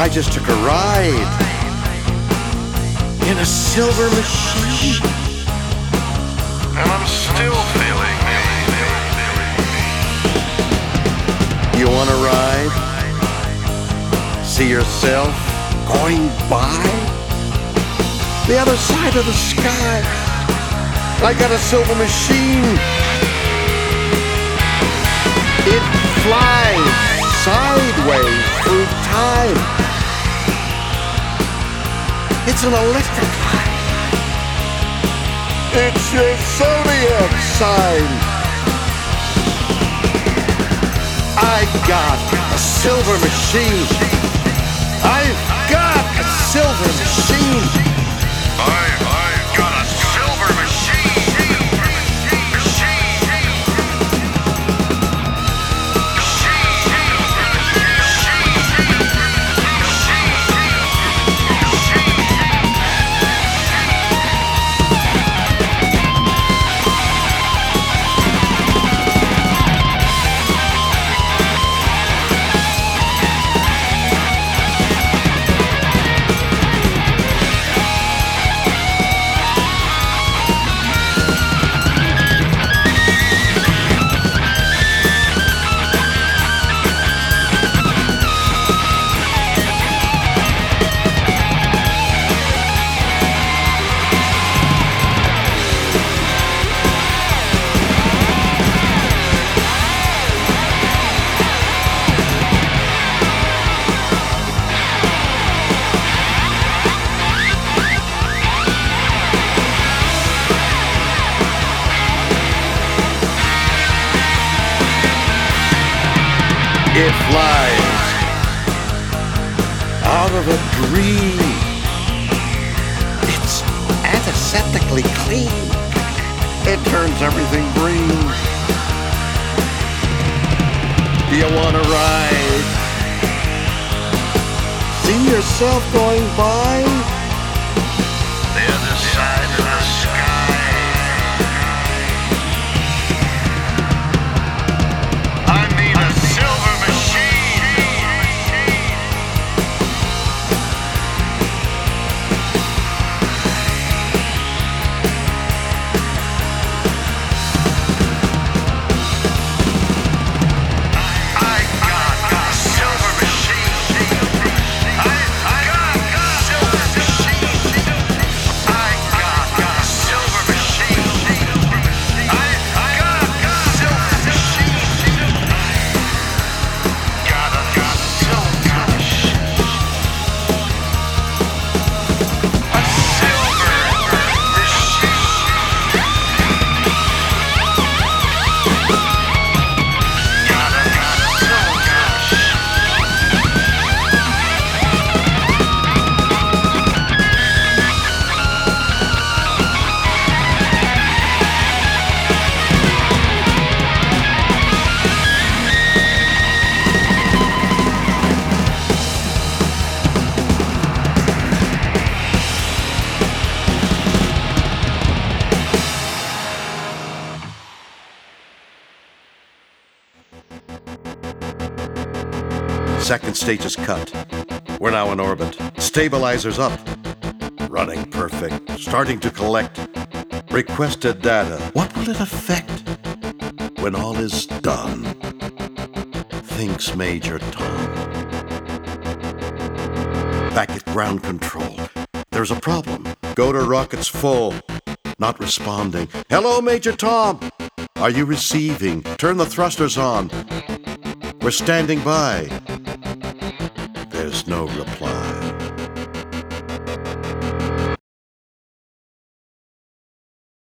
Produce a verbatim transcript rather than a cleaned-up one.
I just took a ride in a silver machine, and I'm still feeling. You want to ride? See yourself going by the other side of the sky. I got a silver machine. It flies sideways through time. It's an electric light. It's your zodiac sign. I got a silver machine. I've got a silver machine. I, I've got a silver machine. It flies out of a dream. It's antiseptically clean. It turns everything green. Do you want to ride? See yourself going by The other side of the sky. I mean a silver machine. I got a silver machine. I got a silver machine. I got a silver machine. I got a silver machine. Got a got silver machine. A silver machine. Got a got silver machine. Second stage is cut. We're now in orbit. Stabilizers up. Running perfect. Starting to collect requested data. What will it affect when all is done? Thinks Major Tom. Back at ground control. There's a problem. Go to rockets full. Not responding. Hello, Major Tom. Are you receiving? Turn the thrusters on. We're standing by. There's no reply.